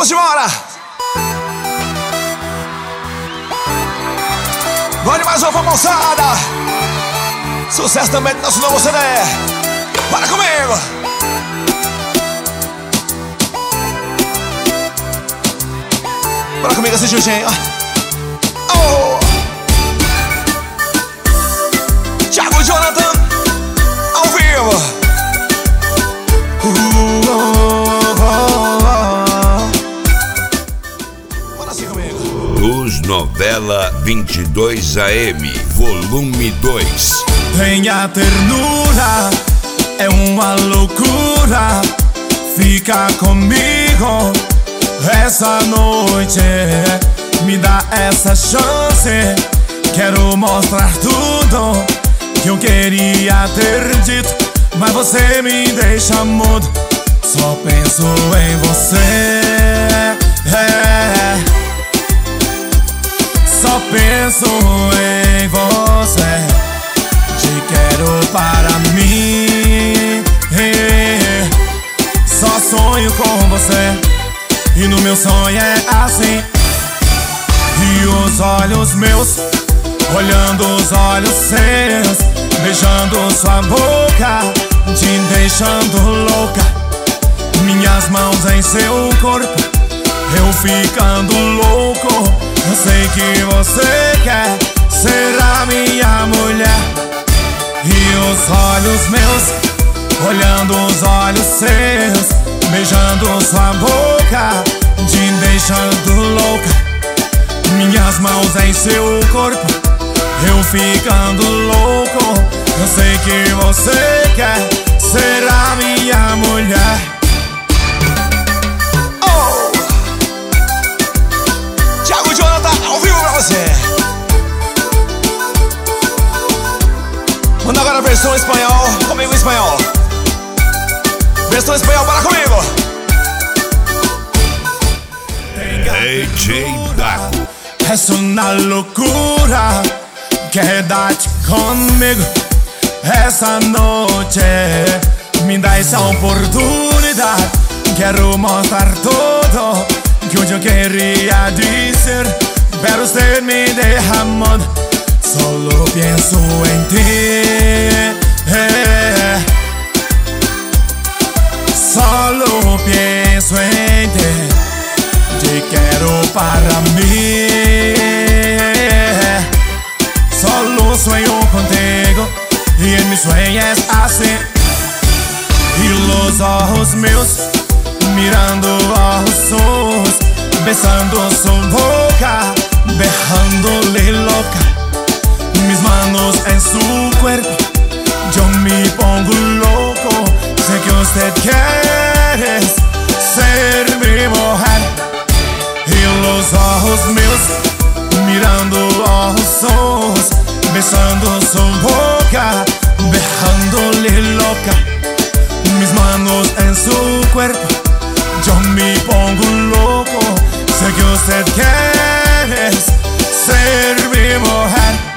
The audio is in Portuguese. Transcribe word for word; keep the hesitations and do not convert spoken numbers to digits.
Vamos embora! Vamos mais uma moçada! Sucesso também do nosso novo C D! Para comigo! Para comigo esse Jujenho! Oh! Thiago Jonathan ao vivo! Uh, oh, oh, oh. Bora assim comigo! Luz Novela vinte e dois A M, volume dois. Tenha ternura, é uma loucura. Fica comigo essa noite, me dá essa chance. Quero mostrar tudo que eu queria ter dito, mas você me deixa mudo. Só penso em você, é. Só penso em você. Te quero para mim, é. Só sonho com você, e no meu sonho é assim. E os olhos meus olhando os olhos seus, beijando sua boca, te deixando louca. Minhas mãos em seu corpo, eu ficando louco. Eu sei que você quer ser a minha mulher. E os olhos meus olhando os olhos seus, beijando sua boca, te deixando louca. Minhas mãos em seu corpo, eu ficando louco. Eu sei que você quer ser a minha mulher. Oh! Thiago Jonathan ao vivo pra você. Manda agora a versão espanhol, comigo em espanhol. Versão espanhol, para comigo. D J Dago. Es una locura, quédate conmigo essa noche. Me dá essa oportunidade. Quero mostrar tudo que hoje eu queria dizer, pero usted me deja mudo. Solo pienso en ti, eh. Solo pienso en ti. Te quero para mim, solo sueño contigo, y en mis sueños así. Y los ojos meus mirando ojos suyos, besando su boca, dejándole loca. Mis manos en su cuerpo, yo me pongo loco. Sé que usted quiere ser mi mujer. Y los ojos meus mirando ojos suyos, besando su boca, dejándole loca. Mis manos en su cuerpo, yo me pongo loco. Sé que usted quiere ser mi mujer.